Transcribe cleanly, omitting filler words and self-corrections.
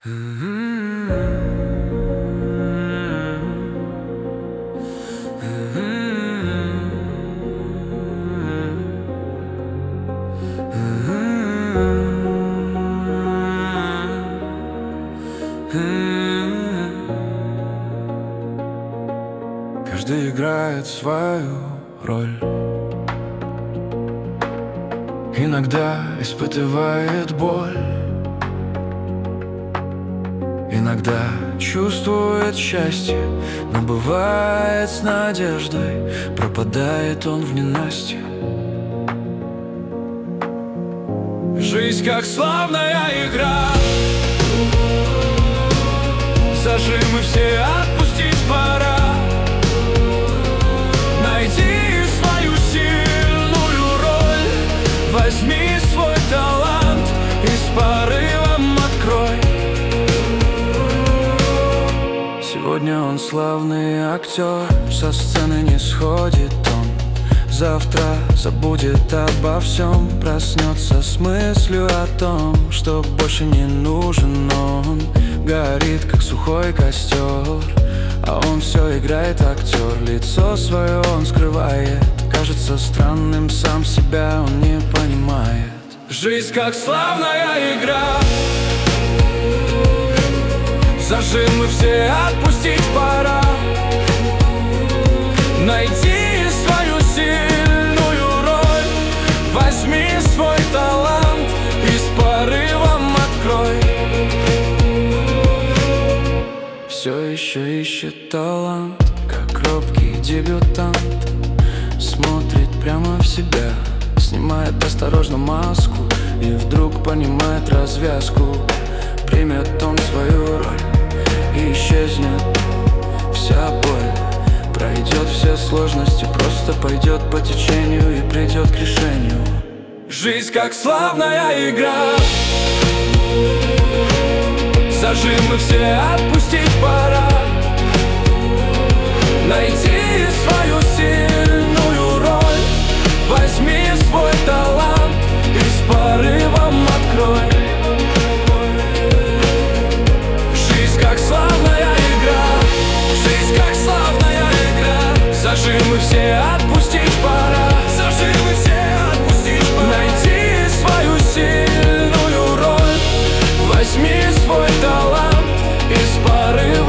Каждый играет свою роль. Иногда испытывает боль, иногда чувствует счастье, но бывает с надеждой пропадает он в ненастье. Жизнь как славная игра, зажимы все отпустить пора. Найди свою сильную роль, возьми свой талант и с порывом открой. Сегодня он славный актер, со сцены не сходит он. Завтра забудет обо всем, проснется с мыслью о том, что больше не нужен он. Горит, как сухой костер, а он все играет актер. Лицо свое он скрывает, кажется странным, сам себя он не понимает. Жизнь как славная игра, зажимы все отпустить пора. Найди свою сильную роль, возьми свой талант и с порывом открой. Все еще ищет талант, как робкий дебютант. Смотрит прямо в себя, снимает осторожно маску и вдруг понимает развязку. Примет он свою роль и исчезнет вся боль. Пройдет все сложности, просто пойдет по течению и придет к решению. Жизнь как славная игра, зажимы все отпустить пора. Найди свою сильную роль, возьми свой талант и с порывом открой. Жизнь как славная игра, жизнь как славная игра, зажимы все отпустить пора. Зажимы все отпустить пора. Найди свою сильную роль, возьми свой талант и с порывом